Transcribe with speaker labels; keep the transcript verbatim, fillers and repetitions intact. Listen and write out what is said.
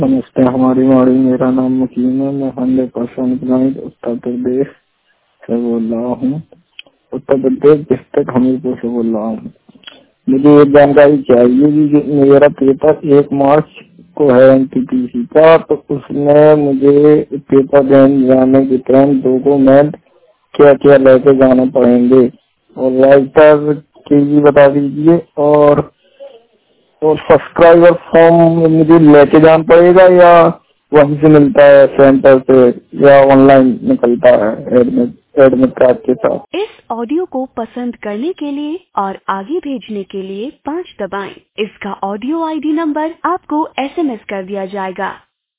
Speaker 1: नमस्ते, हमारी वाड़ी। मेरा नाम मुकीम है। मैं hundred percent blind Uttar Pradesh से बोल रहा हूँ। उत्तर प्रदेश डिस्ट्रिक्ट हमीरपुर से बोल रहा हूँ। मुझे ये जानकारी चाहिए कि मेरा पेपर एक मार्च को है एनटीपीसी का, तो उसमें मुझे पेपर देने जाने के टाइम डॉक्यूमेंट क्या क्या लेके जाने पड़ेंगे, और राइटर की भी बता दीजिए। और और सब्सक्राइबर फॉर्म मुझे लेके जाना पड़ेगा या वहीं से मिलता है सेंटर से, या ऑनलाइन निकलता है एडमिट एडमिट कार्ड के साथ।
Speaker 2: इस ऑडियो को पसंद करने के लिए और आगे भेजने के लिए पाँच दबाएं। इसका ऑडियो आईडी नंबर आपको एसएमएस कर दिया जाएगा।